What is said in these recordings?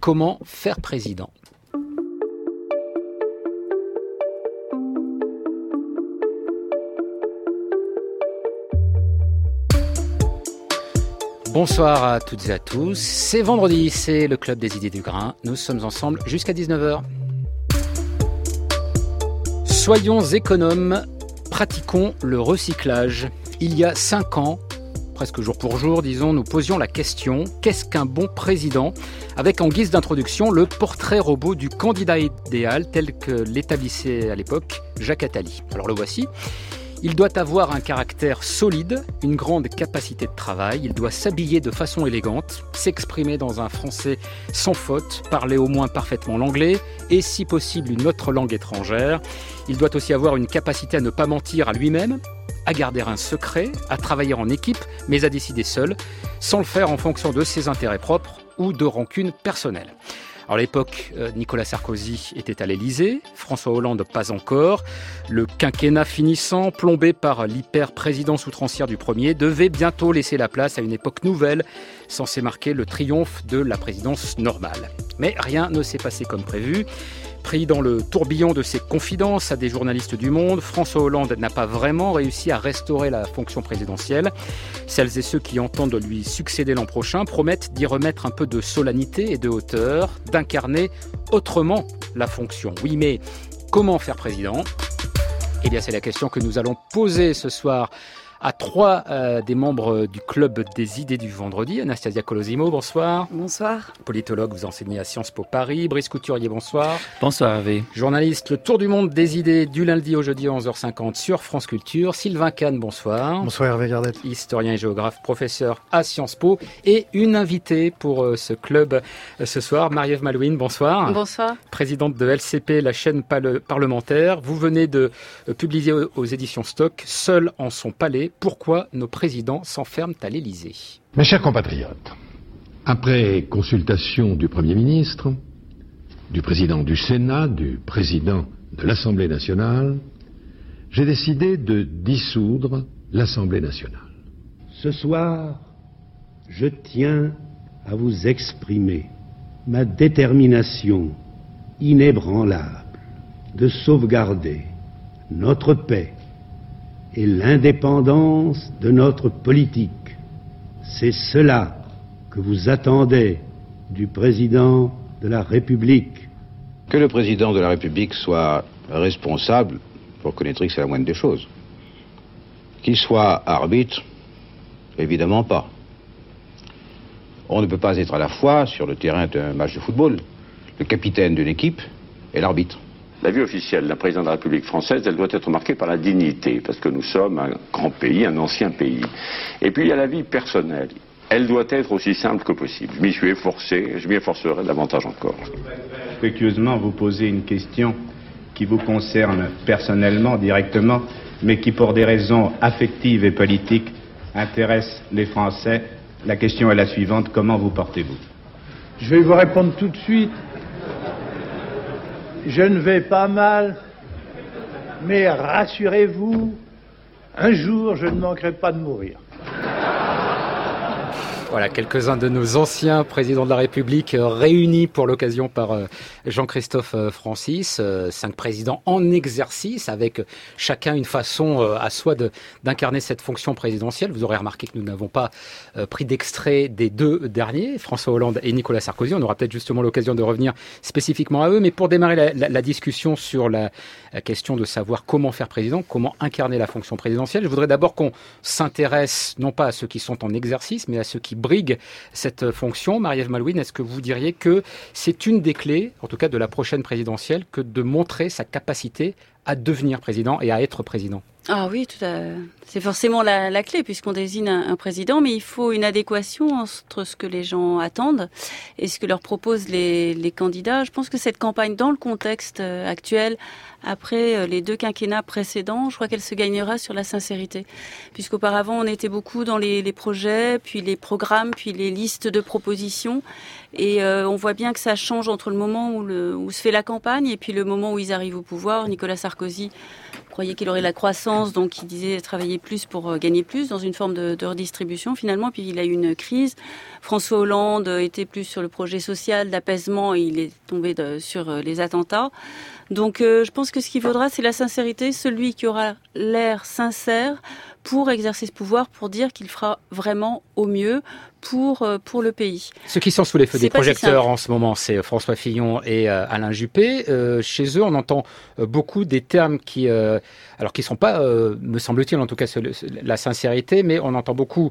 Comment faire président ? Bonsoir à toutes et à tous, c'est vendredi, c'est le Club des idées du grain, nous sommes ensemble jusqu'à 19h. Soyons économes, pratiquons le recyclage. Il y a 5 ans, presque jour pour jour, disons, nous posions la question « Qu'est-ce qu'un bon président ?» avec en guise d'introduction le portrait robot du candidat idéal tel que l'établissait à l'époque Jacques Attali. Alors le voici. Il doit avoir un caractère solide, une grande capacité de travail, il doit s'habiller de façon élégante, s'exprimer dans un français sans faute, parler au moins parfaitement l'anglais et si possible une autre langue étrangère. Il doit aussi avoir une capacité à ne pas mentir à lui-même, à garder un secret, à travailler en équipe, mais à décider seul, sans le faire en fonction de ses intérêts propres ou de rancune personnelle. Alors à l'époque, Nicolas Sarkozy était à l'Élysée, François Hollande pas encore. Le quinquennat finissant, plombé par l'hyper-présidence outrancière du premier, devait bientôt laisser la place à une époque nouvelle, censée marquer le triomphe de la présidence normale. Mais rien ne s'est passé comme prévu. Pris dans le tourbillon de ses confidences à des journalistes du Monde, François Hollande n'a pas vraiment réussi à restaurer la fonction présidentielle. Celles et ceux qui entendent lui succéder l'an prochain promettent d'y remettre un peu de solennité et de hauteur, d'incarner autrement la fonction. Oui, mais comment faire président ? Eh bien, c'est la question que nous allons poser ce soir à 3 des membres du Club des idées du vendredi. Anastasia Colosimo, bonsoir. Bonsoir. Politologue, vous enseignez à Sciences Po Paris. Brice Couturier, bonsoir. Bonsoir Hervé. Journaliste, le tour du monde des idées du lundi au jeudi à 11h50 sur France Culture. Sylvain Kahn, bonsoir. Bonsoir Hervé Gardette. Historien et géographe, professeur à Sciences Po. Et une invitée pour ce club ce soir, Marie-Ève Malouine, bonsoir. Bonsoir. Présidente de LCP, la chaîne parlementaire. Vous venez de publier aux éditions Stock, Seul en son palais. Pourquoi nos présidents s'enferment à l'Élysée ? Mes chers compatriotes, après consultation du Premier ministre, du président du Sénat, du président de l'Assemblée nationale, j'ai décidé de dissoudre l'Assemblée nationale. Ce soir, je tiens à vous exprimer ma détermination inébranlable de sauvegarder notre paix et l'indépendance de notre politique. C'est cela que vous attendez du président de la République. Que le président de la République soit responsable, vous reconnaîtrez que c'est la moindre des choses. Qu'il soit arbitre, évidemment pas. On ne peut pas être à la fois, sur le terrain d'un match de football, le capitaine d'une équipe et l'arbitre. La vie officielle d'un président de la République française, elle doit être marquée par la dignité, parce que nous sommes un grand pays, un ancien pays. Et puis il y a la vie personnelle. Elle doit être aussi simple que possible. Je m'y suis efforcé, je m'y efforcerai davantage encore. Respectueusement, vous posez une question qui vous concerne personnellement, directement, mais qui, pour des raisons affectives et politiques, intéresse les Français. La question est la suivante, comment vous portez-vous ? Je vais vous répondre tout de suite. Je ne vais pas mal, mais rassurez-vous, un jour je ne manquerai pas de mourir. Voilà, quelques-uns de nos anciens présidents de la République réunis pour l'occasion par Jean-Christophe Francis, 5 présidents en exercice avec chacun une façon à soi d'incarner cette fonction présidentielle. Vous aurez remarqué que nous n'avons pas pris d'extrait des 2 derniers, François Hollande et Nicolas Sarkozy. On aura peut-être justement l'occasion de revenir spécifiquement à eux. Mais pour démarrer la discussion sur la question de savoir comment faire président, comment incarner la fonction présidentielle, je voudrais d'abord qu'on s'intéresse non pas à ceux qui sont en exercice, mais à ceux qui briguent cette fonction. Marie-Ève Malouine, est-ce que vous diriez que c'est une des clés, en tout cas de la prochaine présidentielle, que de montrer sa capacité à devenir président et à être président ? Ah oui, c'est forcément la clé puisqu'on désigne un président, mais il faut une adéquation entre ce que les gens attendent et ce que leur proposent les candidats. Je pense que cette campagne, dans le contexte actuel, après les 2 quinquennats précédents, je crois qu'elle se gagnera sur la sincérité. Puisqu'auparavant, on était beaucoup dans les projets, puis les programmes, puis les listes de propositions. Et on voit bien que ça change entre le moment où se fait la campagne et puis le moment où ils arrivent au pouvoir. Nicolas Sarkozy croyait qu'il aurait la croissance, donc il disait travailler plus pour gagner plus, dans une forme de redistribution finalement. Puis il a eu une crise. François Hollande était plus sur le projet social, d'apaisement, et il est tombé sur les attentats. Donc je pense que ce qu'il faudra, c'est la sincérité, celui qui aura l'air sincère pour exercer ce pouvoir, pour dire qu'il fera vraiment au mieux pour le pays. Ceux qui sont sous les feux des projecteurs en ce moment, c'est François Fillon et Alain Juppé. Chez eux, on entend beaucoup des termes qui sont pas, me semble-t-il, en tout cas la sincérité, mais on entend beaucoup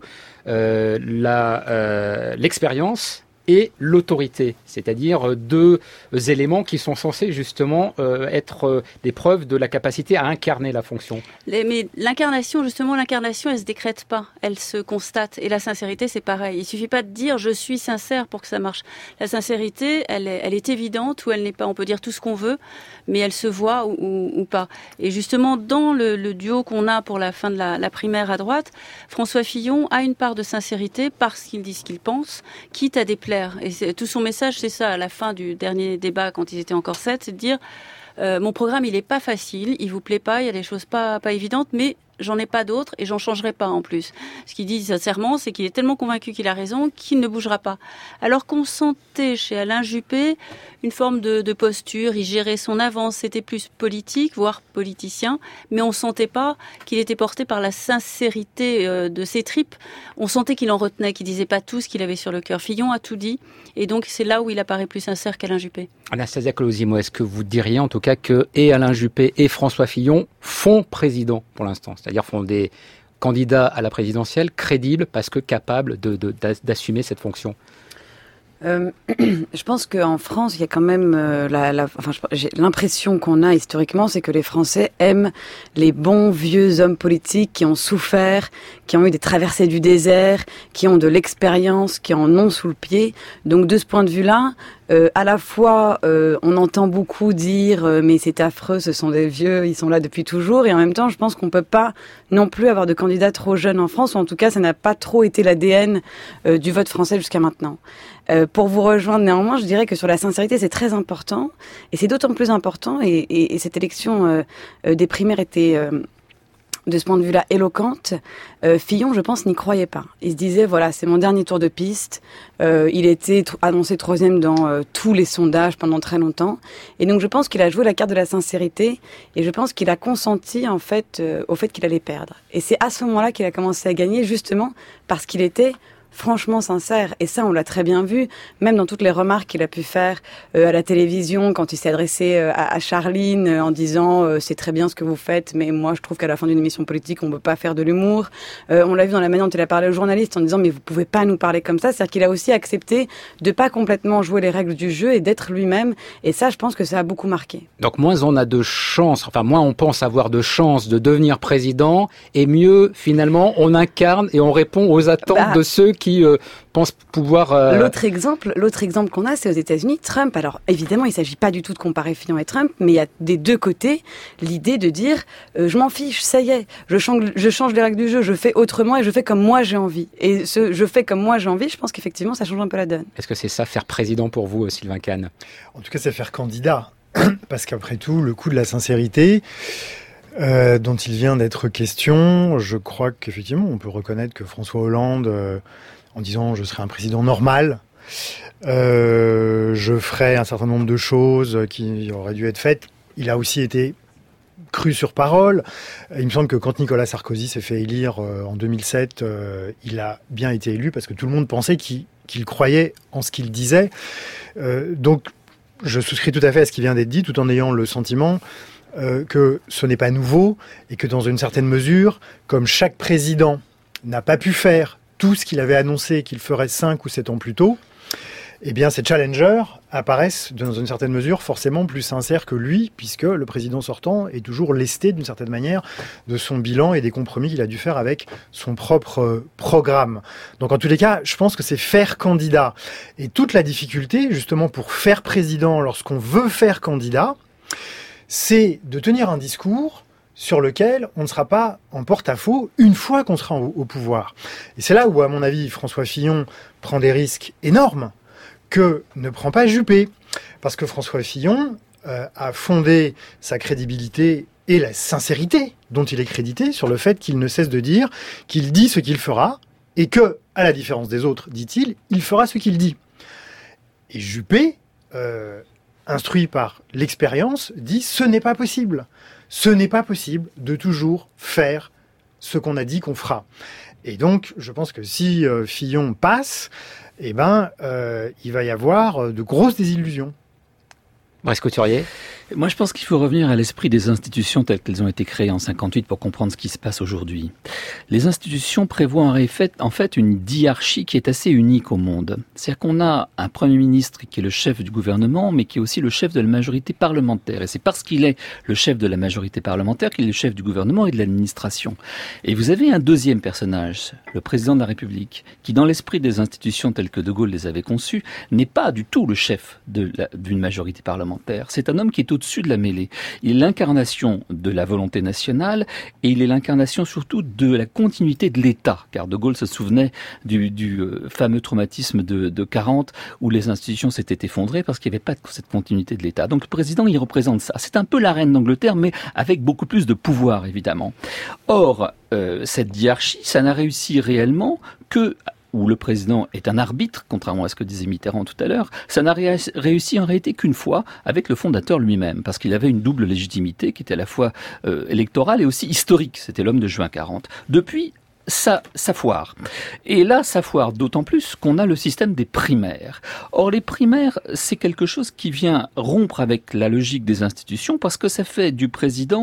l'expérience et l'autorité, c'est-à-dire deux éléments qui sont censés justement être des preuves de la capacité à incarner la fonction. Mais l'incarnation, elle se décrète pas, elle se constate. Et la sincérité, c'est pareil. Il suffit pas de dire je suis sincère pour que ça marche. La sincérité, elle est évidente ou elle n'est pas. On peut dire tout ce qu'on veut, mais elle se voit ou pas. Et justement, dans le duo qu'on a pour la fin de la primaire à droite, François Fillon a une part de sincérité parce qu'il dit ce qu'il pense, quitte à déplaire. Et tout son message, c'est ça, à la fin du dernier débat, quand ils étaient encore 7, c'est de dire mon programme, il est pas facile, il vous plaît pas, il y a des choses pas évidentes, mais j'en ai pas d'autres et j'en changerai pas en plus. Ce qu'il dit sincèrement, c'est qu'il est tellement convaincu qu'il a raison qu'il ne bougera pas. Alors qu'on sentait chez Alain Juppé une forme de posture, il gérait son avance, c'était plus politique, voire politicien, mais on sentait pas qu'il était porté par la sincérité de ses tripes. On sentait qu'il en retenait, qu'il disait pas tout ce qu'il avait sur le cœur. Fillon a tout dit, et donc c'est là où il apparaît plus sincère qu'Alain Juppé. Anastasia Colosimo, est-ce que vous diriez en tout cas que et Alain Juppé et François Fillon font président pour l'instant, c'est-à-dire font des candidats à la présidentielle crédibles parce que capables d'assumer cette fonction? Je pense qu'en France, il y a quand même j'ai l'impression qu'on a historiquement, c'est que les Français aiment les bons vieux hommes politiques qui ont souffert, qui ont eu des traversées du désert, qui ont de l'expérience, qui en ont sous le pied. Donc de ce point de vue-là, à la fois on entend beaucoup dire mais c'est affreux, ce sont des vieux, ils sont là depuis toujours, et en même temps je pense qu'on peut pas non plus avoir de candidats trop jeunes en France, ou en tout cas ça n'a pas trop été l'ADN du vote français jusqu'à maintenant. Pour vous rejoindre néanmoins, je dirais que sur la sincérité c'est très important, et c'est d'autant plus important, et cette élection des primaires était de ce point de vue-là éloquente. Fillon, je pense, n'y croyait pas. Il se disait, voilà, c'est mon dernier tour de piste. Il était annoncé 3e dans tous les sondages pendant très longtemps. Et donc, je pense qu'il a joué la carte de la sincérité, et je pense qu'il a consenti, en fait, au fait qu'il allait perdre. Et c'est à ce moment-là qu'il a commencé à gagner, justement, parce qu'il était franchement sincère. Et ça, on l'a très bien vu, même dans toutes les remarques qu'il a pu faire à la télévision, quand il s'est adressé à Charline en disant c'est très bien ce que vous faites, mais moi je trouve qu'à la fin d'une émission politique, on ne peut pas faire de l'humour. On l'a vu dans la manière dont il a parlé aux journalistes en disant mais vous pouvez pas nous parler comme ça. C'est-à-dire qu'il a aussi accepté de pas complètement jouer les règles du jeu et d'être lui-même. Et ça, je pense que ça a beaucoup marqué. Donc moins on a de chance, enfin moins on pense avoir de chance de devenir président, et mieux finalement on incarne et on répond aux attentes de ceux qui pensent pouvoir... L'autre exemple qu'on a, c'est aux États-Unis, Trump. Alors évidemment, il ne s'agit pas du tout de comparer Fillon et Trump, mais il y a des deux côtés l'idée de dire je m'en fiche, ça y est, je change les règles du jeu, je fais autrement et je fais comme moi j'ai envie. Et je fais comme moi j'ai envie, je pense qu'effectivement ça change un peu la donne. Est-ce que c'est ça, faire président pour vous, Sylvain Kahn? En tout cas, c'est faire candidat. Parce qu'après tout, le coup de la sincérité dont il vient d'être question, je crois qu'effectivement, on peut reconnaître que François Hollande... en disant je serai un président normal, je ferai un certain nombre de choses qui auraient dû être faites. Il a aussi été cru sur parole. Il me semble que quand Nicolas Sarkozy s'est fait élire en 2007, il a bien été élu parce que tout le monde pensait qu'il croyait en ce qu'il disait. Donc je souscris tout à fait à ce qui vient d'être dit, tout en ayant le sentiment que ce n'est pas nouveau et que dans une certaine mesure, comme chaque président n'a pas pu faire tout ce qu'il avait annoncé qu'il ferait 5 ou 7 ans plus tôt, eh bien ces challengers apparaissent dans une certaine mesure forcément plus sincères que lui, puisque le président sortant est toujours lesté d'une certaine manière de son bilan et des compromis qu'il a dû faire avec son propre programme. Donc en tous les cas, je pense que c'est faire candidat. Et toute la difficulté, justement, pour faire président lorsqu'on veut faire candidat, c'est de tenir un discours sur lequel on ne sera pas en porte-à-faux une fois qu'on sera au pouvoir. Et c'est là où, à mon avis, François Fillon prend des risques énormes que ne prend pas Juppé. Parce que François Fillon a fondé sa crédibilité et la sincérité dont il est crédité sur le fait qu'il ne cesse de dire qu'il dit ce qu'il fera et que, à la différence des autres, dit-il, il fera ce qu'il dit. Et Juppé, instruit par l'expérience, dit ce n'est pas possible. Ce n'est pas possible de toujours faire ce qu'on a dit qu'on fera. Et donc, je pense que si Fillon passe, il va y avoir de grosses désillusions. Brice Couturier. Moi, je pense qu'il faut revenir à l'esprit des institutions telles qu'elles ont été créées en 58 pour comprendre ce qui se passe aujourd'hui. Les institutions prévoient en fait une diarchie qui est assez unique au monde. C'est-à-dire qu'on a un Premier ministre qui est le chef du gouvernement, mais qui est aussi le chef de la majorité parlementaire. Et c'est parce qu'il est le chef de la majorité parlementaire qu'il est le chef du gouvernement et de l'administration. Et vous avez un deuxième personnage, le président de la République, qui, dans l'esprit des institutions telles que De Gaulle les avait conçues, n'est pas du tout le chef d'une majorité parlementaire. C'est un homme qui est au-dessus de la mêlée. Il est l'incarnation de la volonté nationale et il est l'incarnation surtout de la continuité de l'État. Car De Gaulle se souvenait du fameux traumatisme de 40 où les institutions s'étaient effondrées parce qu'il n'y avait pas cette continuité de l'État. Donc le président, il représente ça. C'est un peu la reine d'Angleterre, mais avec beaucoup plus de pouvoir, évidemment. Or, cette diarchie, ça n'a réussi réellement que où le président est un arbitre, contrairement à ce que disait Mitterrand tout à l'heure, ça n'a réussi en réalité qu'une fois avec le fondateur lui-même, parce qu'il avait une double légitimité qui était à la fois électorale et aussi historique. C'était l'homme de juin 40. Depuis, ça foire. Et là, ça foire d'autant plus qu'on a le système des primaires. Or, les primaires, c'est quelque chose qui vient rompre avec la logique des institutions parce que ça fait du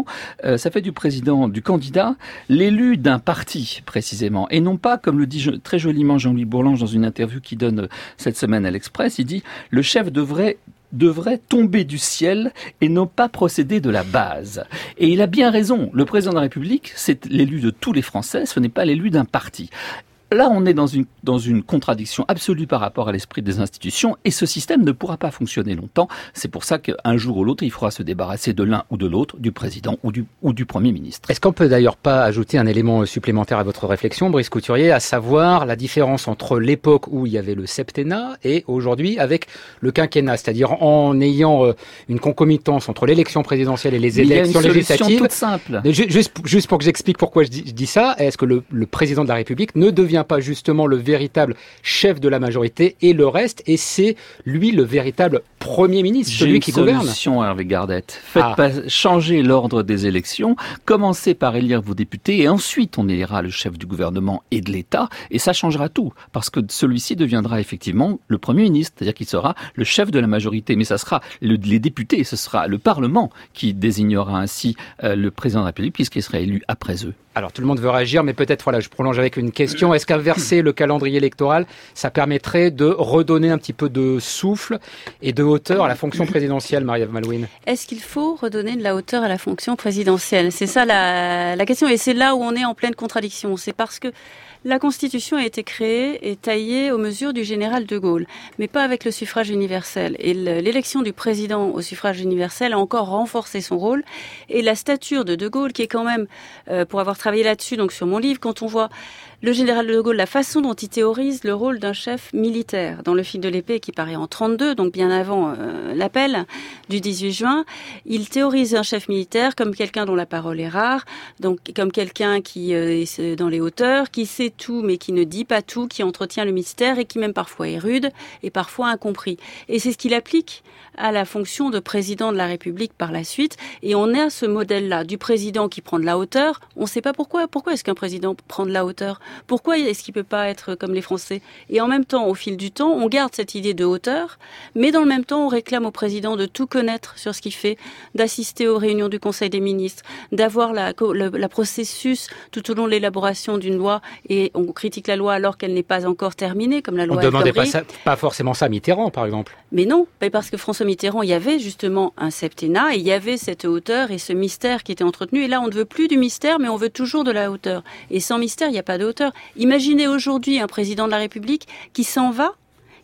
candidat, l'élu d'un parti, précisément. Et non pas, comme le dit très joliment Jean-Louis Bourlange dans une interview qu'il donne cette semaine à l'Express, il dit « Le chef devrait tomber du ciel et non pas procéder de la base. » Et il a bien raison. Le président de la République, c'est l'élu de tous les Français, ce n'est pas l'élu d'un parti. Là, on est dans une contradiction absolue par rapport à l'esprit des institutions et ce système ne pourra pas fonctionner longtemps. C'est pour ça qu'un jour ou l'autre, il faudra se débarrasser de l'un ou de l'autre, du président ou du Premier ministre. Est-ce qu'on peut d'ailleurs pas ajouter un élément supplémentaire à votre réflexion, Brice Couturier, à savoir la différence entre l'époque où il y avait le septennat et aujourd'hui avec le quinquennat, c'est-à-dire en ayant une concomitance entre l'élection présidentielle et les élections législatives. Il y a une solution toute simple. Juste pour que j'explique pourquoi je dis ça, est-ce que le président de la République ne devient pas justement le véritable chef de la majorité et le reste, et c'est lui le véritable Premier ministre, celui qui gouverne? J'ai une solution, Hervé Gardette. Faites changer l'ordre des élections, commencez par élire vos députés et ensuite on élira le chef du gouvernement et de l'État et ça changera tout parce que celui-ci deviendra effectivement le Premier ministre, c'est-à-dire qu'il sera le chef de la majorité, mais ça sera les députés, ce sera le Parlement qui désignera ainsi le président de la République puisqu'il sera élu après eux. Alors tout le monde veut réagir, mais peut-être, je prolonge avec une question. Est-ce qu'inverser le calendrier électoral, ça permettrait de redonner un petit peu de souffle et de hauteur à la fonction présidentielle, Marie-Ève Malouine? Est-ce qu'il faut redonner de la hauteur à la fonction présidentielle? C'est ça la question, et c'est là où on est en pleine contradiction. C'est parce que la Constitution a été créée et taillée aux mesures du général de Gaulle, mais pas avec le suffrage universel. Et l'élection du président au suffrage universel a encore renforcé son rôle. Et la stature de Gaulle, qui est quand même, pour avoir travaillé là-dessus, donc sur mon livre, quand on voit le général de Gaulle, la façon dont il théorise le rôle d'un chef militaire dans le fil de l'épée qui paraît en 32, donc bien avant l'appel du 18 juin, il théorise un chef militaire comme quelqu'un dont la parole est rare, donc comme quelqu'un qui est dans les hauteurs, qui sait tout mais qui ne dit pas tout, qui entretient le mystère et qui même parfois est rude et parfois incompris. Et c'est ce qu'il applique à la fonction de président de la République par la suite. Et on est à ce modèle-là du président qui prend de la hauteur. On ne sait pas pourquoi. Pourquoi est-ce qu'un président prend de la hauteur? Pourquoi est-ce qu'il ne peut pas être comme les Français? Et en même temps, au fil du temps, on garde cette idée de hauteur, mais dans le même temps, on réclame au président de tout connaître sur ce qu'il fait, d'assister aux réunions du Conseil des ministres, d'avoir la processus tout au long de l'élaboration d'une loi, et on critique la loi alors qu'elle n'est pas encore terminée, comme la loi El Khomri. On ne demandait pas forcément ça à Mitterrand, par exemple. Mais non, parce que François Mitterrand, il y avait justement un septennat, et il y avait cette hauteur et ce mystère qui était entretenu. Et là, on ne veut plus du mystère, mais on veut toujours de la hauteur. Et sans mystère, il n'y a pas de hauteur. Imaginez aujourd'hui un président de la République qui s'en va,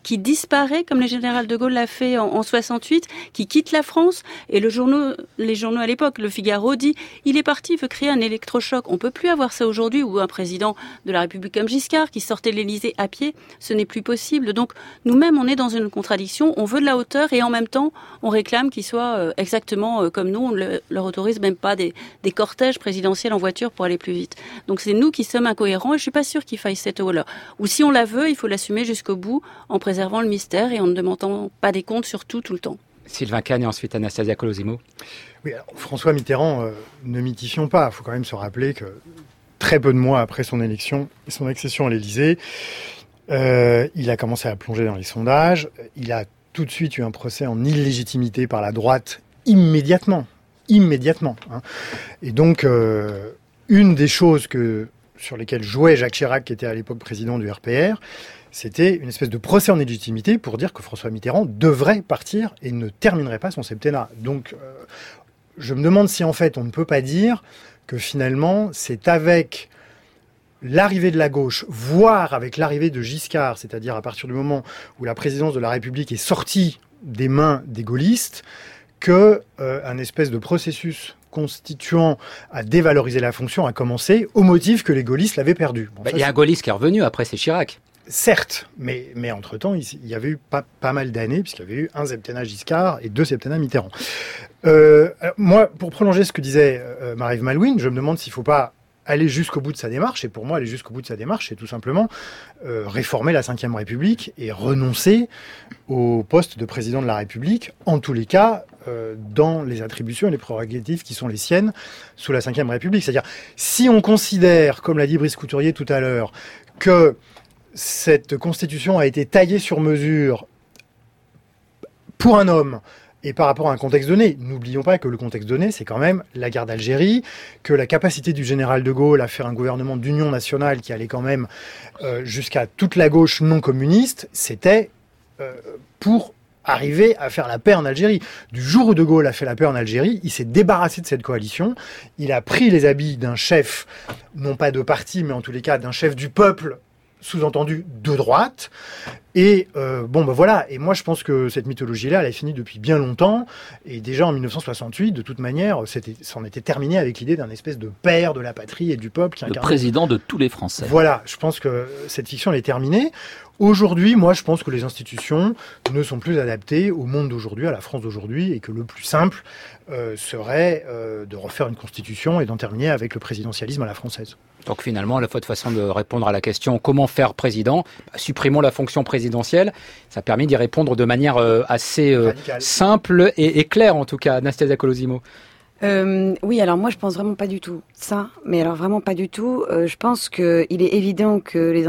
qui disparaît, comme le général de Gaulle l'a fait en 68, qui quitte la France. Et les journaux à l'époque, Le Figaro dit, il est parti, il veut créer un électrochoc. On peut plus avoir ça aujourd'hui, où un président de la République comme Giscard, qui sortait de l'Élysée à pied, ce n'est plus possible. Donc, nous-mêmes, on est dans une contradiction. On veut de la hauteur et en même temps, on réclame qu'ils soient exactement comme nous. On ne leur autorise même pas des cortèges présidentiels en voiture pour aller plus vite. Donc, c'est nous qui sommes incohérents et je suis pas sûre qu'il faille cette eau-là. Ou si on la veut, il faut l'assumer jusqu'au bout en préservant le mystère et en ne demandant pas des comptes sur tout le temps. Sylvain Cagne et ensuite Anastasia Colosimo. Oui, alors, François Mitterrand, ne mythifions pas. Il faut quand même se rappeler que très peu de mois après son élection et son accession à l'Élysée, il a commencé à plonger dans les sondages. Il a tout de suite eu un procès en illégitimité par la droite immédiatement. Hein. Et donc, une des choses sur lesquelles jouait Jacques Chirac, qui était à l'époque président du RPR, c'était une espèce de procès en illégitimité pour dire que François Mitterrand devrait partir et ne terminerait pas son septennat. Donc, je me demande si en fait on ne peut pas dire que finalement c'est avec l'arrivée de la gauche, voire avec l'arrivée de Giscard, c'est-à-dire à partir du moment où la présidence de la République est sortie des mains des gaullistes, que un espèce de processus constituant à dévaloriser la fonction a commencé au motif que les gaullistes l'avaient perdu. Bon, il y a un gaulliste qui est revenu, après c'est Chirac. Certes, mais entre-temps, il y avait eu pas mal d'années, puisqu'il y avait eu un septennat Giscard et 2 septennats Mitterrand. Moi, pour prolonger ce que disait Marie-Ève Malouine, je me demande s'il ne faut pas aller jusqu'au bout de sa démarche. Et pour moi, aller jusqu'au bout de sa démarche, c'est tout simplement réformer la Ve République et renoncer au poste de président de la République, en tous les cas, dans les attributions et les prérogatives qui sont les siennes sous la Ve République. C'est-à-dire, si on considère, comme l'a dit Brice Couturier tout à l'heure, que cette constitution a été taillée sur mesure pour un homme et par rapport à un contexte donné. N'oublions pas que le contexte donné, c'est quand même la guerre d'Algérie, que la capacité du général de Gaulle à faire un gouvernement d'union nationale qui allait quand même jusqu'à toute la gauche non communiste, c'était pour arriver à faire la paix en Algérie. Du jour où de Gaulle a fait la paix en Algérie, il s'est débarrassé de cette coalition, il a pris les habits d'un chef, non pas de parti, mais en tous les cas d'un chef du peuple, sous-entendu de droite. Et voilà. Et moi, je pense que cette mythologie-là, elle a fini depuis bien longtemps. Et déjà en 1968, de toute manière, c'en était terminé avec l'idée d'un espèce de père de la patrie et du peuple qui incarne... Le président de tous les Français. Voilà. Je pense que cette fiction, elle est terminée. Aujourd'hui, moi, je pense que les institutions ne sont plus adaptées au monde d'aujourd'hui, à la France d'aujourd'hui, et que le plus simple serait de refaire une constitution et d'en terminer avec le présidentialisme à la française. Donc finalement, la façon de répondre à la question comment faire président, supprimons la fonction présidentielle. Ça permet d'y répondre de manière assez simple et claire, en tout cas. Anastasia Colosimo. Oui, alors moi je pense vraiment pas du tout ça, mais alors vraiment pas du tout. Je pense qu'il est évident que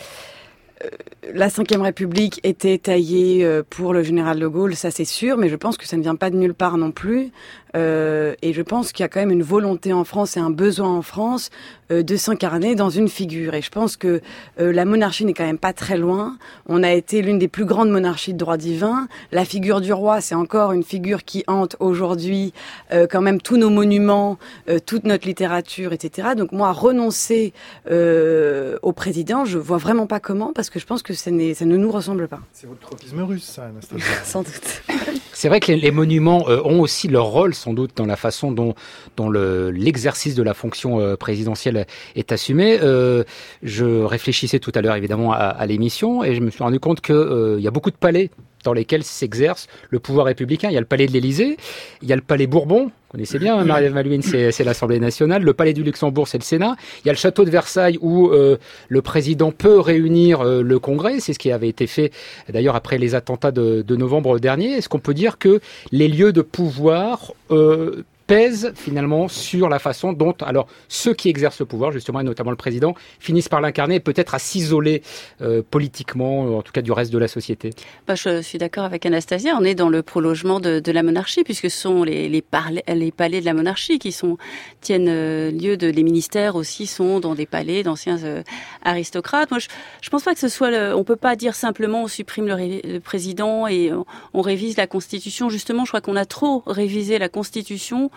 la Ve République était taillée pour le général de Gaulle, ça c'est sûr, mais je pense que ça ne vient pas de nulle part non plus. Et je pense qu'il y a quand même une volonté en France et un besoin en France de s'incarner dans une figure. Et je pense que la monarchie n'est quand même pas très loin. On a été l'une des plus grandes monarchies de droit divin. La figure du roi, c'est encore une figure qui hante aujourd'hui quand même tous nos monuments, toute notre littérature, etc. Donc moi, renoncer au président, je vois vraiment pas comment, parce que je pense que ça ne nous ressemble pas. C'est votre tropisme russe, ça, Anastasia. Sans doute. C'est vrai que les monuments ont aussi leur rôle, sans doute, dans la façon dont l'exercice de la fonction présidentielle est assumé. Je réfléchissais tout à l'heure, évidemment, à l'émission, et je me suis rendu compte qu'il y a beaucoup de palais dans lesquels s'exerce le pouvoir républicain. Il y a le palais de l'Élysée, il y a le palais Bourbon, vous connaissez bien, Marie-Ève Malouine, c'est l'Assemblée nationale, le palais du Luxembourg, c'est le Sénat, il y a le château de Versailles où le président peut réunir le Congrès, c'est ce qui avait été fait d'ailleurs après les attentats de novembre dernier. Est-ce qu'on peut dire que les lieux de pouvoir pèse finalement sur la façon dont alors ceux qui exercent le pouvoir, justement, et notamment le président, finissent par l'incarner et peut-être à s'isoler politiquement, en tout cas du reste de la société? Je suis d'accord avec Anastasia, on est dans le prolongement de la monarchie, puisque ce sont les palais de la monarchie qui tiennent lieu les ministères aussi sont dans des palais d'anciens aristocrates. Moi, je pense pas que ce soit on peut pas dire simplement on supprime le président et on révise la Constitution. Justement, je crois qu'on a trop révisé la Constitution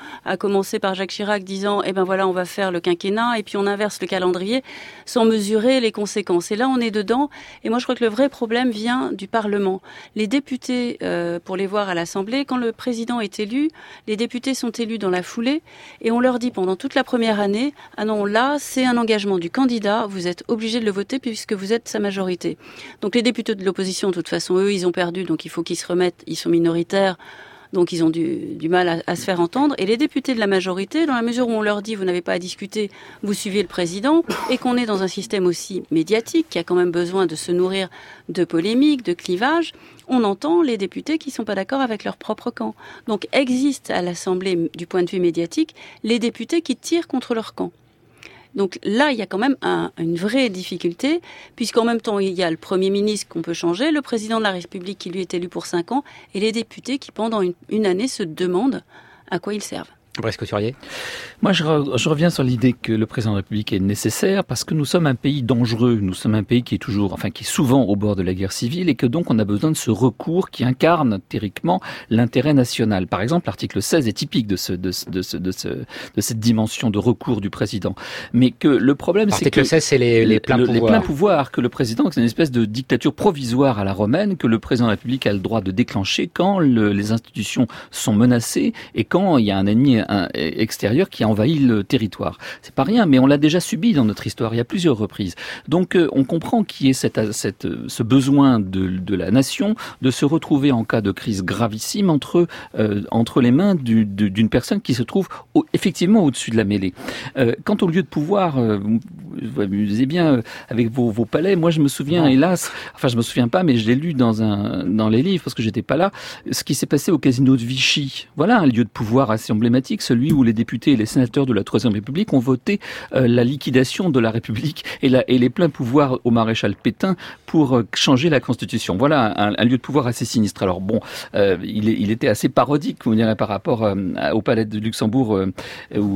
à commencer par Jacques Chirac disant eh ben voilà, on va faire le quinquennat et puis on inverse le calendrier sans mesurer les conséquences. Et là on est dedans et moi je crois que le vrai problème vient du Parlement. Les députés, pour les voir à l'Assemblée, quand le président est élu, les députés sont élus dans la foulée et on leur dit pendant toute la première année ah non, là c'est un engagement du candidat, vous êtes obligé de le voter puisque vous êtes sa majorité. Donc les députés de l'opposition, de toute façon, eux, ils ont perdu, donc il faut qu'ils se remettent, ils sont minoritaires, donc ils ont du mal à se faire entendre. Et les députés de la majorité, dans la mesure où on leur dit vous n'avez pas à discuter, vous suivez le président, et qu'on est dans un système aussi médiatique, qui a quand même besoin de se nourrir de polémiques, de clivages, on entend les députés qui ne sont pas d'accord avec leur propre camp. Donc existent à l'Assemblée, du point de vue médiatique, les députés qui tirent contre leur camp. Donc là, il y a quand même une vraie difficulté, puisqu'en même temps, il y a le Premier ministre qu'on peut changer, le Président de la République qui lui est élu pour 5 ans, et les députés qui, pendant une année, se demandent à quoi ils servent. Brice Couturier. Moi, je reviens sur l'idée que le président de la République est nécessaire parce que nous sommes un pays dangereux. Nous sommes un pays qui est souvent au bord de la guerre civile et que donc on a besoin de ce recours qui incarne théoriquement l'intérêt national. Par exemple, l'article 16 est typique de cette dimension de recours du président. Mais que le problème, c'est que... L'article 16, c'est les pleins pouvoirs. Les pleins pouvoirs, que le président, c'est une espèce de dictature provisoire à la romaine, que le président de la République a le droit de déclencher quand les institutions sont menacées et quand il y a un ennemi extérieur qui a envahi le territoire. C'est pas rien, mais on l'a déjà subi dans notre histoire, il y a plusieurs reprises. Donc on comprend qu'il y ait ce besoin de la nation de se retrouver en cas de crise gravissime entre les mains d'une personne qui se trouve effectivement au-dessus de la mêlée. Quant au lieu de pouvoir, vous amusez bien avec vos palais, moi je me souviens, hélas, enfin je me souviens pas, mais je l'ai lu dans les livres parce que j'étais pas là, ce qui s'est passé au casino de Vichy. Voilà un lieu de pouvoir assez emblématique, celui où les députés et les sénateurs de la Troisième République ont voté la liquidation de la République et les pleins pouvoirs au maréchal Pétain pour changer la Constitution. Voilà un lieu de pouvoir assez sinistre. Alors bon, il était assez parodique, vous direz, par rapport au palais de Luxembourg ou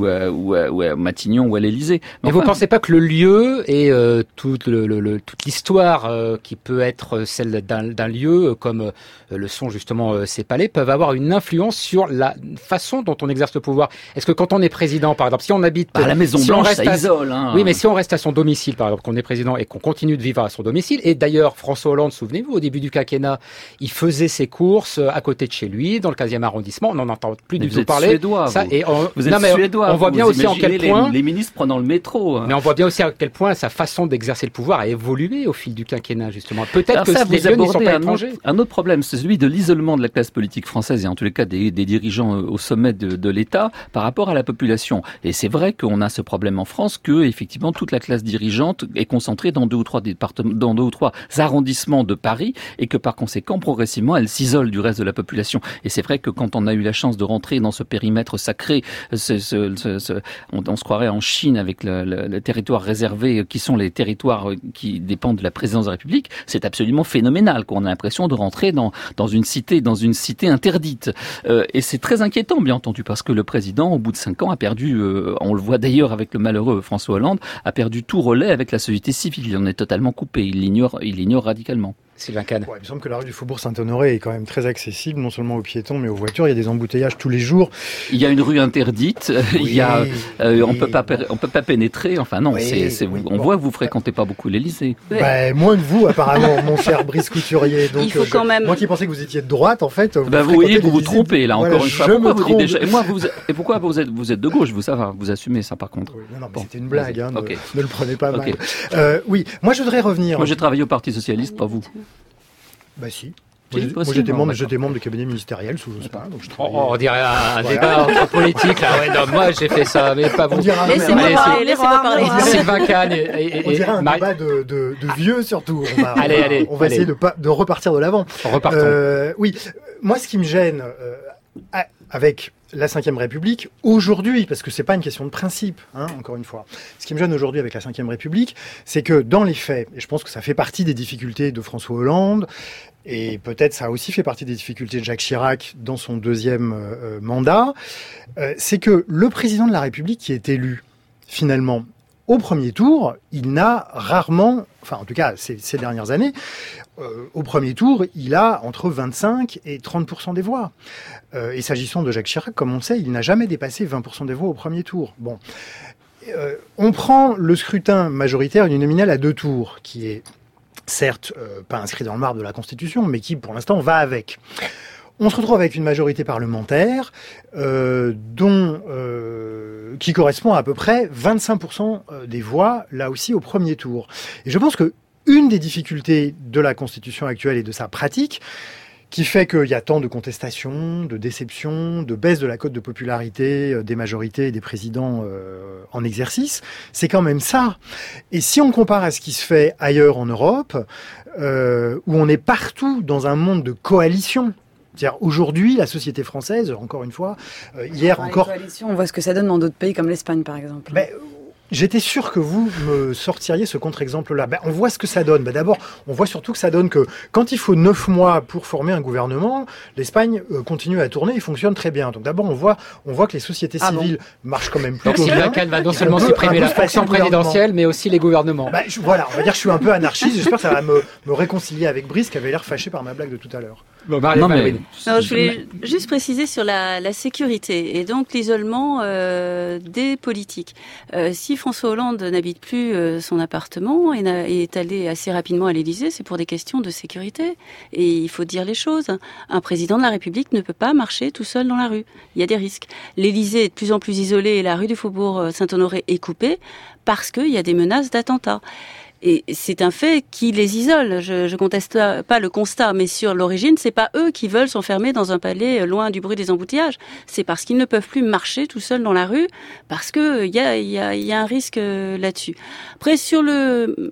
à Matignon ou à l'Élysée. Mais vous ne pensez pas que le lieu et toute l'histoire qui peut être celle d'un lieu, comme le sont justement ces palais, peuvent avoir une influence sur la façon dont on exerce le pouvoir? Est-ce que quand on est président, par exemple, si on habite... la Maison Blanche, ça isole. Oui, mais si on reste à son domicile, par exemple, qu'on est président et qu'on continue de vivre à son domicile, et d'ailleurs, François Hollande, souvenez-vous, au début du quinquennat, il faisait ses courses à côté de chez lui, dans le 15e arrondissement, on n'en entend plus du tout parler. Suédois, vous êtes suédois. On voit bien aussi en quel point... Les ministres prenant le métro. Mais on voit bien aussi à quel point sa façon d'exercer le pouvoir a évolué au fil du quinquennat, justement. Peut-être que les lieux n'y sont pas étrangers. Un autre problème, c'est celui de l'isolement de la classe politique française et en tous les cas des dirigeants au sommet de l'État par rapport à la population. Et c'est vrai qu'on a ce problème en France que, effectivement, toute la classe dirigeante est concentrée dans 2 ou 3 départements, dans 2 ou 3 arrondissements de Paris et que, par conséquent, progressivement, elle s'isole du reste de la population. Et c'est vrai que quand on a eu la chance de rentrer dans ce périmètre sacré, on se croirait en Chine avec le territoire réservé qui sont les territoires qui dépendent de la présidence de la République, c'est absolument phénoménal, qu'on a l'impression de rentrer dans une cité interdite. Et c'est très inquiétant, bien entendu, parce que le président, au bout de 5 ans, a perdu, on le voit d'ailleurs avec le malheureux François Hollande, a perdu tout relais avec la société civile. Il en est totalement coupé, il l'ignore radicalement. Sylvain Kahn. Il me semble que la rue du Faubourg Saint-Honoré est quand même très accessible, non seulement aux piétons, mais aux voitures. Il y a des embouteillages tous les jours. Il y a une rue interdite. Oui, on peut pas pénétrer. Enfin non, on voit que vous fréquentez pas beaucoup l'Élysée. Moins que vous, apparemment, mon cher Brice Couturier. Donc, il faut quand même... Moi qui pensais que vous étiez de droite, en fait. Vous voyez, vous trompez là encore une fois. Pourquoi vous dites déjà... Et pourquoi vous êtes de gauche, vous assumez ça par contre. Oui, non, mais c'était une blague. Ne le prenez pas mal. Oui, moi je voudrais revenir. Moi j'ai travaillé au Parti socialiste, pas vous. Bah si. Moi, j'étais membre du cabinet ministériel sous Jospin, donc je travaillais... on dirait un débat entre politique, là. Ouais, non, moi, j'ai fait ça, mais pas vous. Laissez-moi parler. Sylvain Kahn on dirait un débat de vieux, surtout. On va essayer de repartir de l'avant. Oui. Moi, ce qui me gêne, avec la Ve République, aujourd'hui, parce que c'est pas une question de principe, encore une fois. Ce qui me gêne aujourd'hui avec la Ve République, c'est que dans les faits, et je pense que ça fait partie des difficultés de François Hollande, et peut-être ça a aussi fait partie des difficultés de Jacques Chirac dans son 2e mandat, c'est que le président de la République qui est élu, finalement, au premier tour, il n'a rarement, enfin en tout cas ces dernières années, au premier tour, il a entre 25 et 30% des voix. Et s'agissant de Jacques Chirac, comme on le sait, il n'a jamais dépassé 20% des voix au premier tour. Bon. On prend le scrutin majoritaire uninominal à 2 tours, qui est certes pas inscrit dans le marbre de la Constitution, mais qui pour l'instant va avec. On se retrouve avec une majorité parlementaire qui correspond à peu près 25% des voix, là aussi au premier tour. Et je pense que une des difficultés de la Constitution actuelle et de sa pratique, qui fait qu'il y a tant de contestations, de déceptions, de baisse de la cote de popularité des majorités et des présidents en exercice, c'est quand même ça. Et si on compare à ce qui se fait ailleurs en Europe, où on est partout dans un monde de coalition, c'est-à-dire aujourd'hui, la société française, encore une fois, hier encore... On voit ce que ça donne dans d'autres pays comme l'Espagne, par exemple. J'étais sûr que vous me sortiriez ce contre-exemple-là. On voit ce que ça donne. D'abord, on voit surtout que ça donne que quand il faut 9 mois pour former un gouvernement, l'Espagne continue à tourner et fonctionne très bien. Donc d'abord, on voit que les sociétés civiles marchent quand même plutôt bien. Donc Sylvain Kahn va non seulement supprimer la fonction présidentielle, mais aussi les gouvernements. Voilà, on va dire que je suis un peu anarchiste. J'espère que ça va me réconcilier avec Brice, qui avait l'air fâché par ma blague de tout à l'heure. Je voulais juste préciser sur la sécurité et donc l'isolement des politiques. Si François Hollande n'habite plus son appartement et est allé assez rapidement à l'Élysée, c'est pour des questions de sécurité. Et il faut dire les choses. Un président de la République ne peut pas marcher tout seul dans la rue. Il y a des risques. L'Élysée est de plus en plus isolée et la rue du Faubourg Saint-Honoré est coupée parce qu'il y a des menaces d'attentats. Et c'est un fait qui les isole. Je conteste pas le constat, mais sur l'origine, c'est pas eux qui veulent s'enfermer dans un palais loin du bruit des embouteillages. C'est parce qu'ils ne peuvent plus marcher tout seuls dans la rue, parce que il y a un risque là-dessus. Après, sur le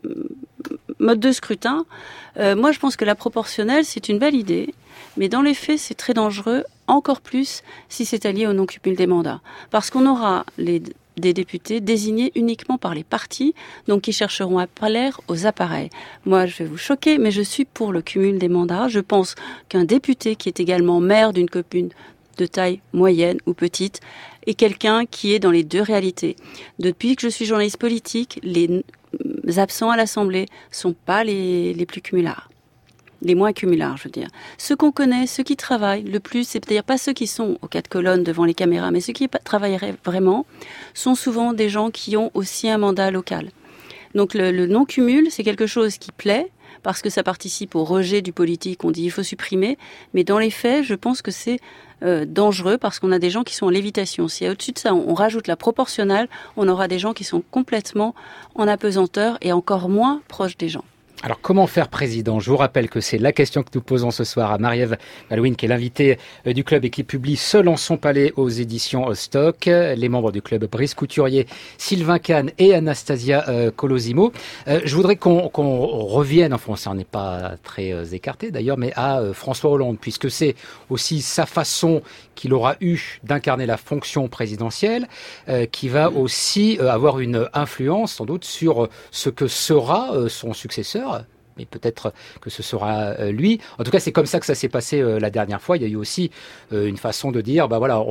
mode de scrutin, moi je pense que la proportionnelle c'est une belle idée, mais dans les faits c'est très dangereux, encore plus si c'est allié au non-cumul des mandats, parce qu'on aura des députés désignés uniquement par les partis, donc qui chercheront à plaire aux appareils. Moi, je vais vous choquer, mais je suis pour le cumul des mandats. Je pense qu'un député qui est également maire d'une commune de taille moyenne ou petite est quelqu'un qui est dans les deux réalités. Depuis que je suis journaliste politique, les absents à l'Assemblée sont pas les plus cumulards. Les moins cumulards, je veux dire. Ceux qu'on connaît, ceux qui travaillent le plus, c'est-à-dire pas ceux qui sont aux 4 colonnes devant les caméras, mais ceux qui travailleraient vraiment, sont souvent des gens qui ont aussi un mandat local. Donc le non-cumul, c'est quelque chose qui plaît, parce que ça participe au rejet du politique, on dit il faut supprimer, mais dans les faits, je pense que c'est dangereux, parce qu'on a des gens qui sont en lévitation. Si au-dessus de ça, on rajoute la proportionnelle, on aura des gens qui sont complètement en apesanteur et encore moins proches des gens. Alors, comment faire président ? Je vous rappelle que c'est la question que nous posons ce soir à Marie-Ève Malouine, qui est l'invitée du club et qui publie Seul en son palais aux éditions Stock. Les membres du club, Brice Couturier, Sylvain Kahn et Anastasia Colosimo. Je voudrais qu'on revienne, enfin, on s'en est pas très écarté d'ailleurs, mais à François Hollande, puisque c'est aussi sa façon qu'il aura eu d'incarner la fonction présidentielle, qui va aussi avoir une influence sans doute sur ce que sera son successeur. Mais peut-être que ce sera lui. En tout cas, c'est comme ça que ça s'est passé la dernière fois. Il y a eu aussi une façon de dire,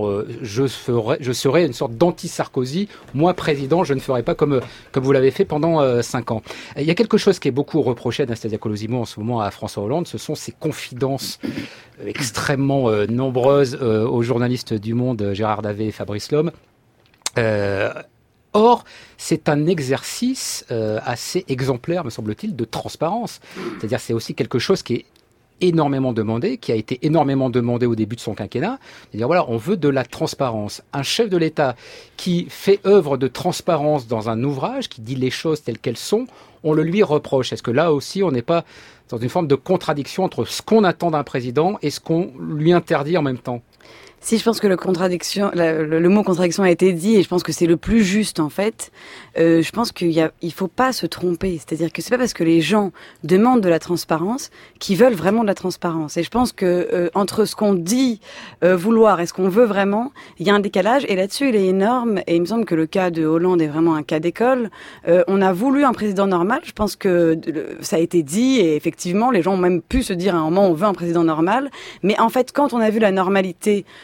je serai une sorte d'anti-Sarkozy. Moi, président, je ne ferai pas comme vous l'avez fait pendant 5 ans. Il y a quelque chose qui est beaucoup reproché à Anastasia Colosimo en ce moment à François Hollande, ce sont ses confidences extrêmement nombreuses aux journalistes du Monde, Gérard Davet et Fabrice Lhomme. Or, c'est un exercice assez exemplaire, me semble-t-il, de transparence. C'est-à-dire, c'est aussi quelque chose qui est énormément demandé, qui a été énormément demandé au début de son quinquennat. C'est-à-dire, voilà, on veut de la transparence. Un chef de l'État qui fait œuvre de transparence dans un ouvrage, qui dit les choses telles qu'elles sont, on le lui reproche. Est-ce que là aussi, on n'est pas dans une forme de contradiction entre ce qu'on attend d'un président et ce qu'on lui interdit en même temps ? Si, je pense que le mot contradiction a été dit, et je pense que c'est le plus juste en fait. Je pense il faut pas se tromper. C'est-à-dire que c'est pas parce que les gens demandent de la transparence qu'ils veulent vraiment de la transparence. Et je pense que entre ce qu'on dit vouloir et ce qu'on veut vraiment, il y a un décalage. Et là-dessus, il est énorme. Et il me semble que le cas de Hollande est vraiment un cas d'école. On a voulu un président normal. Je pense que ça a été dit, et effectivement, les gens ont même pu se dire à un moment, on veut un président normal. Mais en fait, quand on a vu la normalité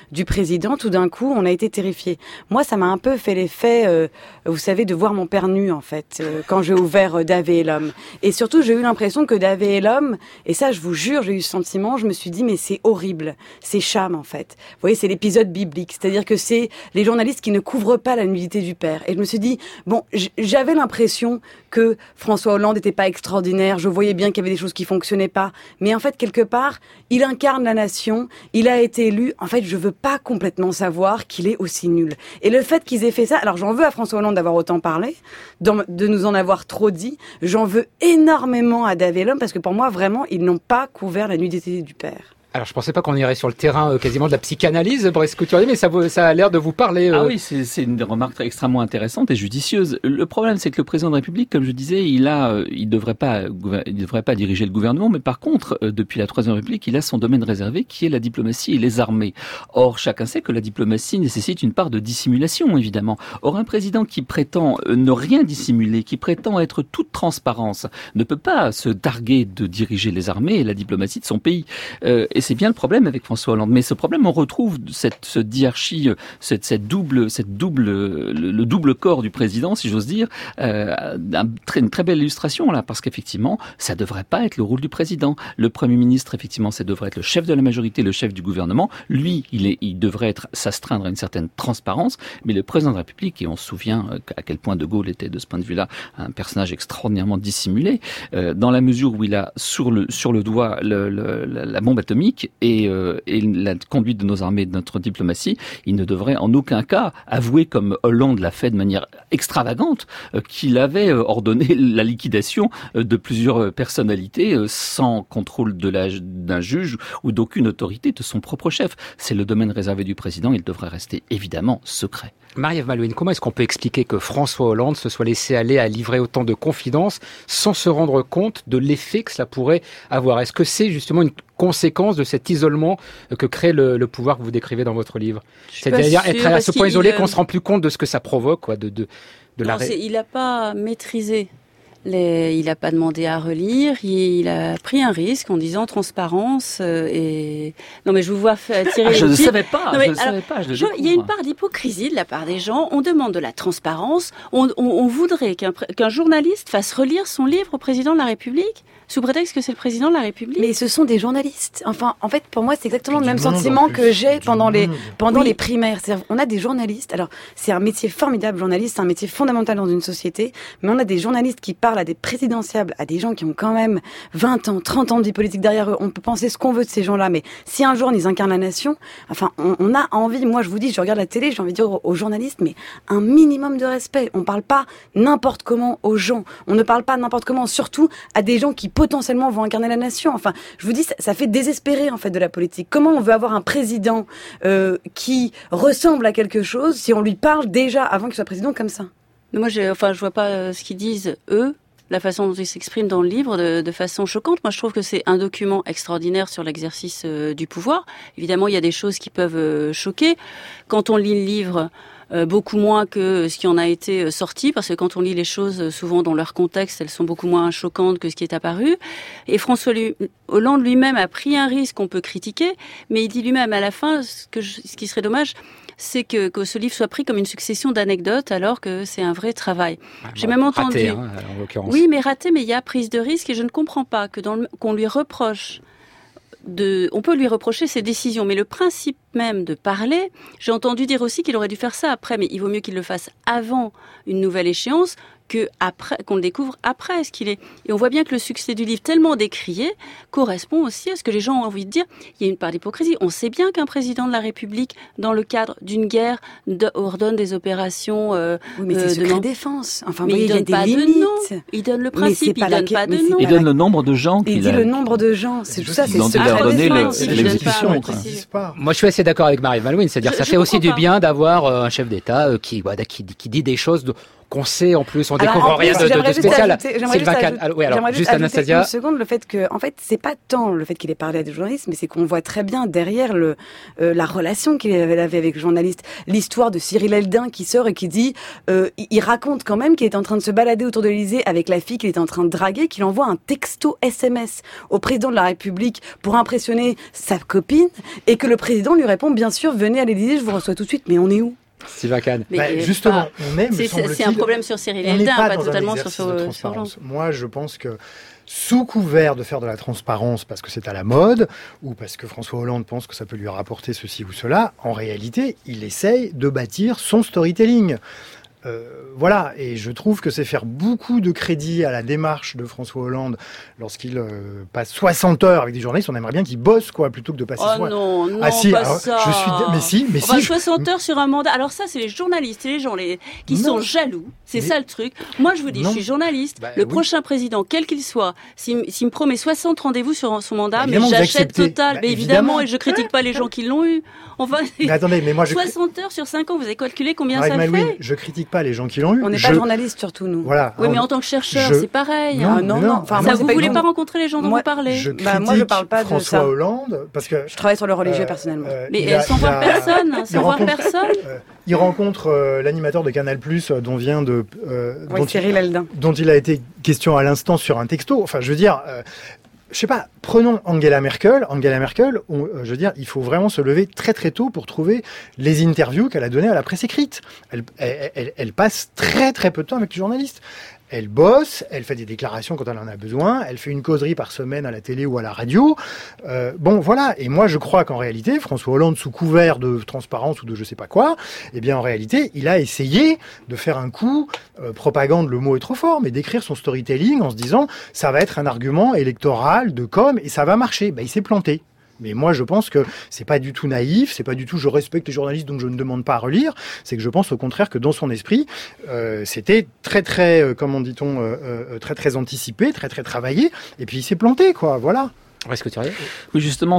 du président, tout d'un coup, on a été terrifiés. Moi, ça m'a un peu fait l'effet, vous savez, de voir mon père nu, en fait, quand j'ai ouvert Davé et l'homme. Et surtout, j'ai eu l'impression que Davé et l'homme, et ça, je vous jure, j'ai eu ce sentiment, je me suis dit, mais c'est horrible, c'est Cham, en fait. Vous voyez, c'est l'épisode biblique, c'est-à-dire que c'est les journalistes qui ne couvrent pas la nudité du père. Et je me suis dit, bon, j'avais l'impression que François Hollande n'était pas extraordinaire, je voyais bien qu'il y avait des choses qui fonctionnaient pas, mais en fait, quelque part, il incarne la nation, il a été élu, en fait, je veux pas complètement savoir qu'il est aussi nul. Et le fait qu'ils aient fait ça, alors j'en veux à François Hollande d'avoir autant parlé, de nous en avoir trop dit, j'en veux énormément à Davé et l'homme, parce que pour moi, vraiment, ils n'ont pas couvert la nudité du père. Alors, je pensais pas qu'on irait sur le terrain quasiment de la psychanalyse, Brice Couturier, mais ça a l'air de vous parler. Ah oui, c'est une remarque extrêmement intéressante et judicieuse. Le problème, c'est que le président de la République, comme je disais, il devrait pas diriger le gouvernement, mais par contre, depuis la Troisième République, il a son domaine réservé qui est la diplomatie et les armées. Or, chacun sait que la diplomatie nécessite une part de dissimulation, évidemment. Or, un président qui prétend ne rien dissimuler, qui prétend être toute transparence, ne peut pas se targuer de diriger les armées et la diplomatie de son pays. Et c'est bien le problème avec François Hollande. Mais ce problème, on retrouve cette diarchie, le double corps du président, si j'ose dire, une très belle illustration là, parce qu'effectivement, ça devrait pas être le rôle du président. Le Premier ministre, effectivement, ça devrait être le chef de la majorité, le chef du gouvernement. Lui, il devrait s'astreindre à une certaine transparence. Mais le président de la République, et on se souvient à quel point De Gaulle était de ce point de vue-là un personnage extraordinairement dissimulé, dans la mesure où il a sur le doigt la bombe atomique et la conduite de nos armées et de notre diplomatie, il ne devrait en aucun cas avouer, comme Hollande l'a fait de manière extravagante, qu'il avait ordonné la liquidation de plusieurs personnalités sans contrôle d'un juge ou d'aucune autorité de son propre chef. C'est le domaine réservé du président, il devrait rester évidemment secret. Marie-Ève Malouine, comment est-ce qu'on peut expliquer que François Hollande se soit laissé aller à livrer autant de confidences sans se rendre compte de l'effet que cela pourrait avoir? Est-ce que c'est justement une conséquence de cet isolement que crée le pouvoir que vous décrivez dans votre livre? C'est-à-dire être à ce point isolé qu'on ne se rend plus compte de ce que ça provoque, quoi, de l'arrêt. Il n'a pas maîtrisé. Il n'a pas demandé à relire, il a pris un risque en disant transparence et... Non mais je vous vois tirer je les ne pieds. savais pas, il y a une part d'hypocrisie de la part des gens, on demande de la transparence, on voudrait qu'un journaliste fasse relire son livre au président de la République sous prétexte que c'est le président de la République. Mais ce sont des journalistes. Enfin, en fait, pour moi, c'est exactement le même sentiment que j'ai pendant les primaires. C'est-à-dire, on a des journalistes. Alors, c'est un métier formidable, journaliste, c'est un métier fondamental dans une société. Mais on a des journalistes qui parlent à des présidentiables, à des gens qui ont quand même 20 ans, 30 ans de vie politique derrière eux. On peut penser ce qu'on veut de ces gens-là, mais si un jour ils incarnent la nation, enfin, on a envie, moi je vous dis, je regarde la télé, j'ai envie de dire aux journalistes, mais un minimum de respect. On parle pas n'importe comment aux gens. On ne parle pas n'importe comment, surtout à des gens qui potentiellement vont incarner la nation. Enfin, je vous dis, ça fait désespérer en fait de la politique. Comment on veut avoir un président qui ressemble à quelque chose si on lui parle déjà avant qu'il soit président comme ça? Mais moi, je vois pas ce qu'ils disent eux. La façon dont ils s'expriment dans le livre de façon choquante. Moi, je trouve que c'est un document extraordinaire sur l'exercice du pouvoir. Évidemment, il y a des choses qui peuvent choquer. Quand on lit le livre, beaucoup moins que ce qui en a été sorti, parce que quand on lit les choses, souvent dans leur contexte, elles sont beaucoup moins choquantes que ce qui est apparu. Et François Hollande lui-même a pris un risque qu'on peut critiquer, mais il dit lui-même à la fin, ce qui serait dommage, c'est que ce livre soit pris comme une succession d'anecdotes alors que c'est un vrai travail. J'ai même entendu... Raté, en l'occurrence. Oui, mais raté, mais il y a prise de risque et je ne comprends pas que qu'on lui reproche on peut lui reprocher ses décisions, mais le principe même de parler, j'ai entendu dire aussi qu'il aurait dû faire ça après, mais il vaut mieux qu'il le fasse avant une nouvelle échéance qu'on le découvre après ce qu'il est. Et on voit bien que le succès du livre, tellement décrié, correspond aussi à ce que les gens ont envie de dire. Il y a une part d'hypocrisie. On sait bien qu'un président de la République, dans le cadre d'une guerre, ordonne des opérations oui, mais c'est secret défense. Enfin, mais il donne pas de nom. Il donne le principe, il donne pas de nom. Il donne le nombre de gens. Il dit le nombre de gens. C'est tout ça, c'est secret défense. l'exécution. Moi, je suis assez d'accord avec Marie-Ève Malouine. C'est-à-dire, ça fait aussi du bien d'avoir un chef d'État qui dit des choses qu'on sait en plus, on découvre rien de spécial. Sylvain Kahn. Alors, juste Anastasia. Une seconde, le fait que, en fait, c'est pas tant le fait qu'il ait parlé à des journalistes, mais c'est qu'on voit très bien derrière la relation qu'il avait avec les journalistes, l'histoire de Cyril Eldin qui sort et qui dit, il raconte quand même qu'il est en train de se balader autour de l'Élysée avec la fille qu'il est en train de draguer, qu'il envoie un texto SMS au président de la République pour impressionner sa copine, et que le président lui répond, bien sûr, venez à l'Élysée, je vous reçois tout de suite, mais on est où? Sylvain Kahn. Justement, c'est un problème sur Cyril Eldin, pas totalement sur Hollande. Moi, je pense que sous couvert de faire de la transparence parce que c'est à la mode ou parce que François Hollande pense que ça peut lui rapporter ceci ou cela, en réalité, il essaye de bâtir son storytelling. Voilà, et je trouve que c'est faire beaucoup de crédit à la démarche de François Hollande lorsqu'il passe 60 heures avec des journalistes. On aimerait bien qu'il bosse, quoi, plutôt que de passer. Non, pas ça. Mais si. 60 heures sur un mandat. Alors ça, c'est les journalistes, c'est les gens qui sont jaloux. C'est ça le truc. Moi, je vous dis, je suis journaliste. Le prochain président, quel qu'il soit, s'il me promet 60 rendez-vous sur son mandat, mais j'achète total. Mais évidemment, et je critique pas les gens qui l'ont eu. Enfin, mais attendez, mais moi 60 heures sur 5 ans, vous avez calculé combien ça fait? Je critique pas les gens qui l'ont eu. On n'est pas journaliste, surtout nous. Voilà. Oui, mais en tant que chercheur, c'est pareil. Non. Enfin, vous voulez pas rencontrer les gens dont vous parlez? Moi, je parle pas de François Hollande parce que je travaille sur le religieux personnellement. Mais sans voir personne, il rencontre l'animateur de Canal+, Cyril Eldin, dont il a été question à l'instant sur un texto. Enfin, je veux dire. Je sais pas, prenons Angela Merkel. Je veux dire, il faut vraiment se lever très très tôt pour trouver les interviews qu'elle a données à la presse écrite. Elle passe très très peu de temps avec les journalistes. Elle bosse, elle fait des déclarations quand elle en a besoin, elle fait une causerie par semaine à la télé ou à la radio. Voilà. Et moi, je crois qu'en réalité, François Hollande, sous couvert de transparence ou de je sais pas quoi, en réalité, il a essayé de faire un coup, propagande, le mot est trop fort, mais d'écrire son storytelling en se disant, ça va être un argument électoral, de com, et ça va marcher. Il s'est planté. Mais moi, je pense que c'est pas du tout naïf, c'est pas du tout je respecte les journalistes donc je ne demande pas à relire. C'est que je pense au contraire que dans son esprit, c'était très très, comment dit-on, très très anticipé, très très travaillé. Et puis il s'est planté, quoi. Voilà. Est-ce que tu arrives ? Oui, justement,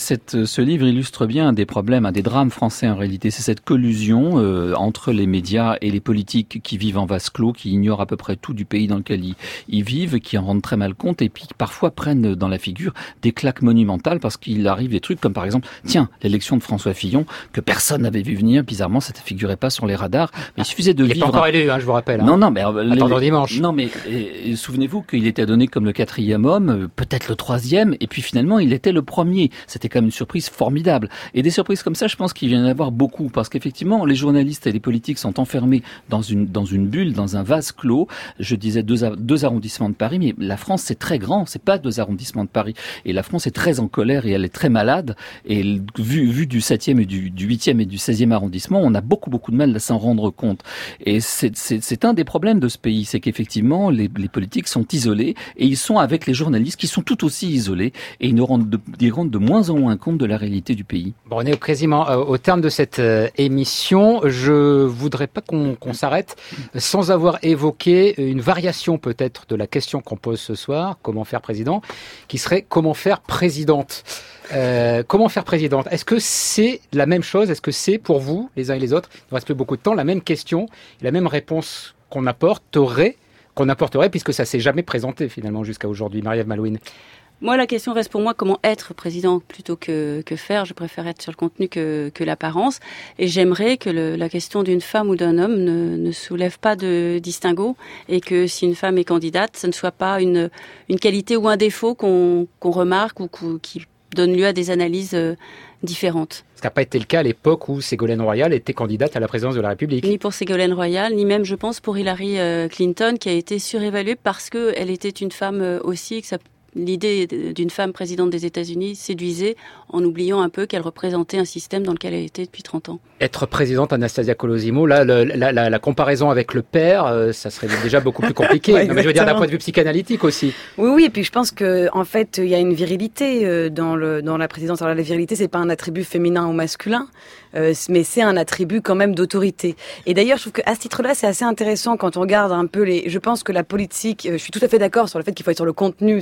ce livre illustre bien un des problèmes, un des drames français en réalité. C'est cette collusion entre les médias et les politiques qui vivent en vase clos, qui ignorent à peu près tout du pays dans lequel ils vivent, qui en rendent très mal compte et puis qui parfois prennent dans la figure des claques monumentales parce qu'il arrive des trucs comme par exemple, l'élection de François Fillon que personne n'avait vu venir. Bizarrement, ça ne figurait pas sur les radars. Mais il suffisait de vivre. Il n'est pas encore élu, je vous rappelle. Non, mais attendons dimanche. Non, mais souvenez-vous qu'il était donné comme le 4e homme, peut-être le 3e, et puis finalement, il était le premier. C'était quand même une surprise formidable. Et des surprises comme ça, je pense qu'il vient d'y avoir beaucoup, parce qu'effectivement, les journalistes et les politiques sont enfermés dans une bulle, dans un vase clos. Je disais 2 arrondissements de Paris, mais la France, c'est très grand, c'est pas 2 arrondissements de Paris. Et la France est très en colère et elle est très malade. Et vu du 7e et du 8e et du 16e arrondissement, on a beaucoup de mal à s'en rendre compte. Et c'est un des problèmes de ce pays, c'est qu'effectivement, les politiques sont isolés et ils sont avec les journalistes qui sont tout aussi isolés. Et ils rendent de moins en moins compte de la réalité du pays. Bon, on est quasiment au terme de cette émission. Je voudrais pas qu'on s'arrête sans avoir évoqué une variation peut-être de la question qu'on pose ce soir, comment faire président, qui serait comment faire présidente. Comment faire présidente ? Est-ce que c'est la même chose ? Est-ce que c'est pour vous, les uns et les autres, il ne reste plus beaucoup de temps, la même question, la même réponse qu'on apporterait puisque ça s'est jamais présenté finalement jusqu'à aujourd'hui. Marie-Ève Malouine. Moi, la question reste pour moi comment être président plutôt que faire. Je préfère être sur le contenu que l'apparence. Et j'aimerais que la question d'une femme ou d'un homme ne soulève pas de distinguo et que si une femme est candidate, ce ne soit pas une qualité ou un défaut qu'on remarque ou qui donne lieu à des analyses différentes. Ce qui n'a pas été le cas à l'époque où Ségolène Royal était candidate à la présidence de la République. Ni pour Ségolène Royal, ni même, je pense, pour Hillary Clinton, qui a été surévaluée parce qu'elle était une femme aussi, que l'idée d'une femme présidente des États-Unis séduisait en oubliant un peu qu'elle représentait un système dans lequel elle était depuis 30 ans. Être présidente, Anastasia Colosimo, là, la comparaison avec le père, ça serait déjà beaucoup plus compliqué. Ouais, non, mais je veux dire d'un point de vue psychanalytique aussi. Oui, et puis je pense que en fait, il y a une virilité dans la présidence. Alors la virilité, c'est pas un attribut féminin ou masculin, mais c'est un attribut quand même d'autorité. Et d'ailleurs, je trouve qu'à ce titre-là, c'est assez intéressant quand on regarde un peu je pense que la politique, je suis tout à fait d'accord sur le fait qu'il faut être sur le contenu, sur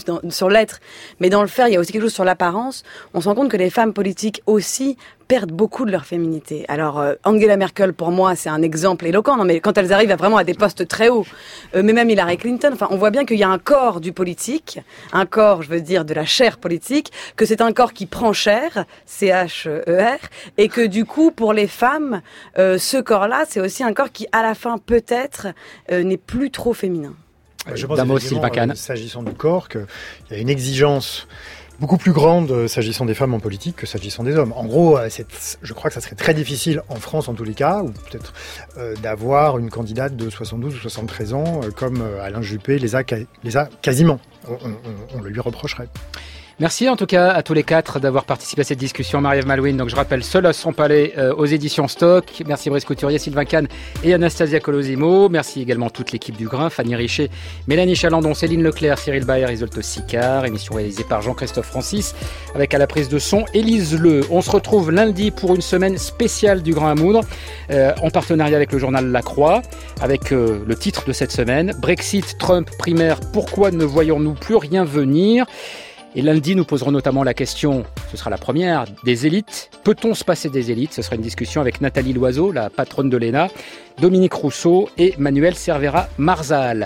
sur l'être, mais dans le faire, il y a aussi quelque chose sur l'apparence. On se rend compte que les femmes politiques aussi perdent beaucoup de leur féminité. Alors, Angela Merkel, pour moi, c'est un exemple éloquent. Non, mais quand elles arrivent vraiment à des postes très hauts, mais même Hillary Clinton, enfin, on voit bien qu'il y a un corps du politique, un corps, je veux dire, de la chair politique, que c'est un corps qui prend cher, C-H-E-R, et que du coup, pour les femmes, ce corps-là, c'est aussi un corps qui, à la fin, peut-être, n'est plus trop féminin. Je pense effectivement, s'agissant du corps, qu'il y a une exigence beaucoup plus grande s'agissant des femmes en politique que s'agissant des hommes. En gros, je crois que ça serait très difficile en France en tous les cas, ou peut-être d'avoir une candidate de 72 ou 73 ans comme Alain Juppé les a quasiment. On le lui reprocherait. Merci en tout cas à tous les quatre d'avoir participé à cette discussion. Marie-Ève Malouine, donc je rappelle, Seul à son palais aux éditions Stock. Merci Brice Couturier, Sylvain Kahn et Anastasia Colosimo. Merci également toute l'équipe du Grain, Fanny Richer, Mélanie Chalandon, Céline Leclerc, Cyril Baer, Isolde Sicard. Émission réalisée par Jean-Christophe Francis avec à la prise de son Élise Le. On se retrouve lundi pour une semaine spéciale du Grain à moudre en partenariat avec le journal La Croix avec le titre de cette semaine, Brexit, Trump, primaire, pourquoi ne voyons-nous plus rien venir ? Et lundi, nous poserons notamment la question, ce sera la première, des élites. Peut-on se passer des élites ? Ce sera une discussion avec Nathalie Loiseau, la patronne de l'ENA, Dominique Rousseau et Manuel Cervera Marzal.